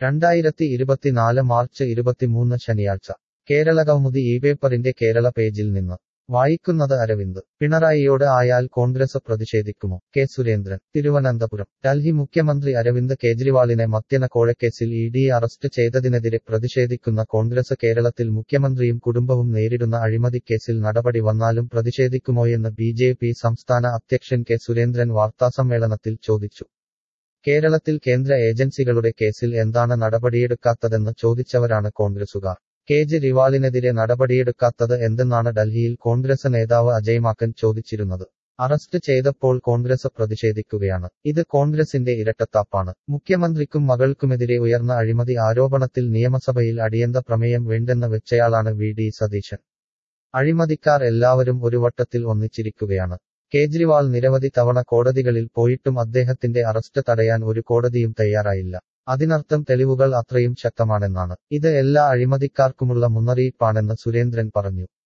2024 March 23 ശനിയാഴ്ച കേരളകൗമുദി പേപ്പറിന്റെ കേരള പേജിൽ നിന്ന് വായിക്കുന്നത് അരവിന്ദ്. പിണറായിയോട് ആയാൽ കോൺഗ്രസ് പ്രതിഷേധിക്കുമോ? കെ സുരേന്ദ്രൻ, തിരുവനന്തപുരം. ഡൽഹി മുഖ്യമന്ത്രി അരവിന്ദ് കെജ്രിവാളിനെ മദ്യന കോഴക്കേസിൽ ഇഡി അറസ്റ്റ് ചെയ്തതിനെതിരെ പ്രതിഷേധിക്കുന്ന കോൺഗ്രസ് കേരളത്തിൽ മുഖ്യമന്ത്രിയും കുടുംബവും നേരിടുന്ന അഴിമതിക്കേസിൽ നടപടി വന്നാലും പ്രതിഷേധിക്കുമോയെന്ന് ബിജെപി സംസ്ഥാന അധ്യക്ഷൻ കെ സുരേന്ദ്രൻ വാർത്താസമ്മേളനത്തിൽ ചോദിച്ചു. കേരളത്തിൽ കേന്ദ്ര ഏജൻസികളുടെ കേസിൽ എന്താണ് നടപടിയെടുക്കാത്തതെന്ന് ചോദിച്ചവരാണ് കോൺഗ്രസുകാർ. കേജ്രിവാളിനെതിരെ നടപടിയെടുക്കാത്തത് എന്തെന്നാണ് ഡൽഹിയിൽ കോൺഗ്രസ് നേതാവ് അജയ് മാക്കൻ ചോദിച്ചിരുന്നത്. അറസ്റ്റ് ചെയ്തപ്പോൾ കോൺഗ്രസ് പ്രതിഷേധിക്കുകയാണ്. ഇത് കോൺഗ്രസിന്റെ ഇരട്ടത്താപ്പാണ്. മുഖ്യമന്ത്രിക്കും മകൾക്കുമെതിരെ ഉയർന്ന അഴിമതി ആരോപണത്തിൽ നിയമസഭയിൽ അടിയന്തര പ്രമേയം വേണ്ടെന്ന് വെച്ചയാളാണ് വി.ഡി. സതീശൻ. അഴിമതിക്കാർ എല്ലാവരും ഒരു വട്ടത്തിൽ ഒന്നിച്ചിരിക്കുകയാണ്. കേജ്രിവാൾ നിരവധി തവണ കോടതികളിൽ പോയിട്ടും അദ്ദേഹത്തിന്റെ അറസ്റ്റ് തടയാൻ ഒരു കോടതിയും തയ്യാറായില്ല. അതിനർത്ഥം തെളിവുകൾ അത്രയും ശക്തമാണെന്നാണ്. ഇത് എല്ലാ അഴിമതിക്കാർക്കുമുള്ള മുന്നറിയിപ്പാണെന്ന് സുരേന്ദ്രൻ പറഞ്ഞു.